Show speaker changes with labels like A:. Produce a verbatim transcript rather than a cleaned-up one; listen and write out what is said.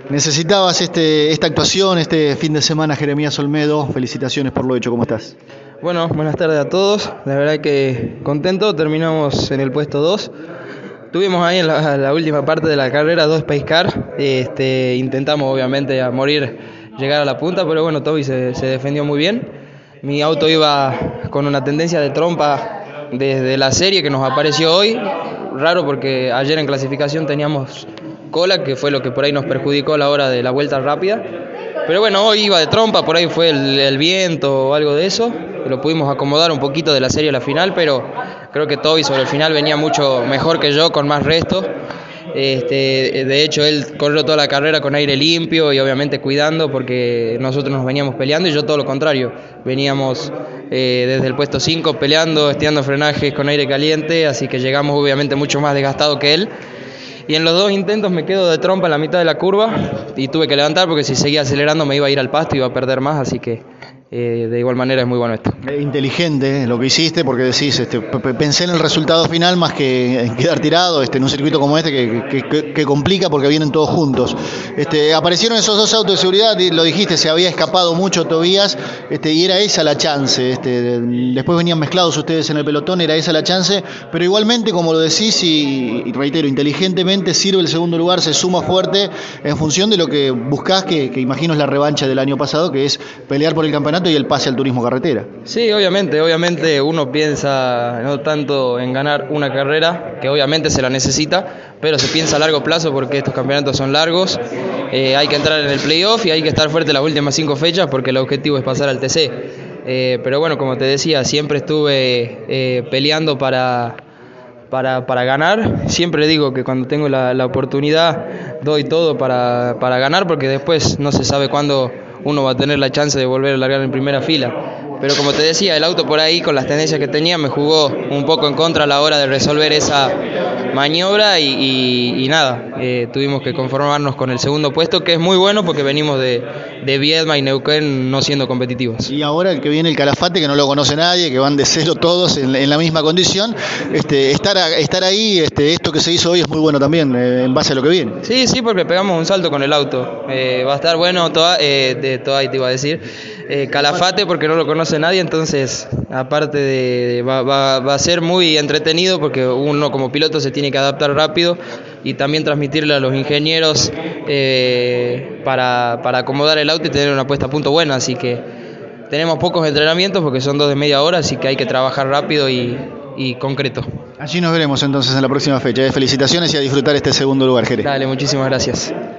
A: Necesitabas este, esta actuación, este fin de semana, Jeremías Olmedo. Felicitaciones por lo hecho, ¿cómo estás?
B: Bueno, buenas tardes a todos. La verdad que contento, terminamos en el puesto dos. Tuvimos ahí en la, la última parte de la carrera dos pace car. Este, intentamos obviamente a morir llegar a la punta, pero bueno, Toby se, se defendió muy bien. Mi auto iba con una tendencia de trompa desde la serie que nos apareció hoy. Raro porque ayer en clasificación teníamos cola, que fue lo que por ahí nos perjudicó a la hora de la vuelta rápida. Pero bueno, hoy iba de trompa, por ahí fue el, el viento o algo de eso. Lo pudimos acomodar un poquito de la serie a la final, pero creo que Toby sobre el final venía mucho mejor que yo, con más resto. Este, de hecho, él corrió toda la carrera con aire limpio y obviamente cuidando, porque nosotros nos veníamos peleando y yo todo lo contrario. Veníamos eh, desde el puesto cinco peleando, estirando frenajes con aire caliente, así que llegamos obviamente mucho más desgastado que él. Y en los dos intentos me quedo de trompa en la mitad de la curva y tuve que levantar porque si seguía acelerando me iba a ir al pasto y iba a perder más, así que eh, de igual manera es muy bueno esto.
A: Inteligente lo que hiciste, porque decís, este, pensé en el resultado final más que en quedar tirado este, en un circuito como este que, que, que complica porque vienen todos juntos. Este, aparecieron esos dos autos de seguridad, lo dijiste, se había escapado mucho Tobías, este, y era esa la chance. Este, después venían mezclados ustedes en el pelotón, era esa la chance, pero igualmente, como lo decís, y, y reitero, inteligentemente sirve el segundo lugar, se suma fuerte en función de lo que buscás, que, que imagino es la revancha del año pasado, que es pelear por el campeonato y el pase al turismo carretera.
B: Sí, obviamente, obviamente uno piensa no tanto en ganar una carrera, que obviamente se la necesita, pero se piensa a largo plazo porque estos campeonatos son largos, eh, hay que entrar en el playoff y hay que estar fuerte las últimas cinco fechas porque el objetivo es pasar al T C. Eh, pero bueno, como te decía, siempre estuve eh, peleando para... Para, para ganar. Siempre digo que cuando tengo la, la oportunidad doy todo para, para ganar, porque después no se sabe cuándo uno va a tener la chance de volver a largar en primera fila. Pero como te decía, el auto por ahí con las tendencias que tenía me jugó un poco en contra a la hora de resolver esa maniobra y, y, y nada, eh, tuvimos que conformarnos con el segundo puesto, que es muy bueno porque venimos de, de Viedma y Neuquén no siendo competitivos.
A: Y ahora el que viene el Calafate, que no lo conoce nadie, que van de cero todos en, en la misma condición, este, estar, a, estar ahí, este, esto que se hizo hoy es muy bueno también, eh, en base a lo que viene.
B: Sí, sí, porque pegamos un salto con el auto. Eh, va a estar bueno, toda, eh, de toda te iba a decir, eh, Calafate porque no lo conoce nadie, entonces aparte de, de va, va, va a ser muy entretenido porque uno como piloto se tiene que adaptar rápido y también transmitirle a los ingenieros eh, para, para acomodar el auto y tener una puesta a punto buena, así que tenemos pocos entrenamientos porque son dos de media hora, así que hay que trabajar rápido y, y concreto.
A: Allí nos veremos entonces en la próxima fecha. Felicitaciones y a disfrutar este segundo lugar, Jerez.
B: Dale, muchísimas gracias.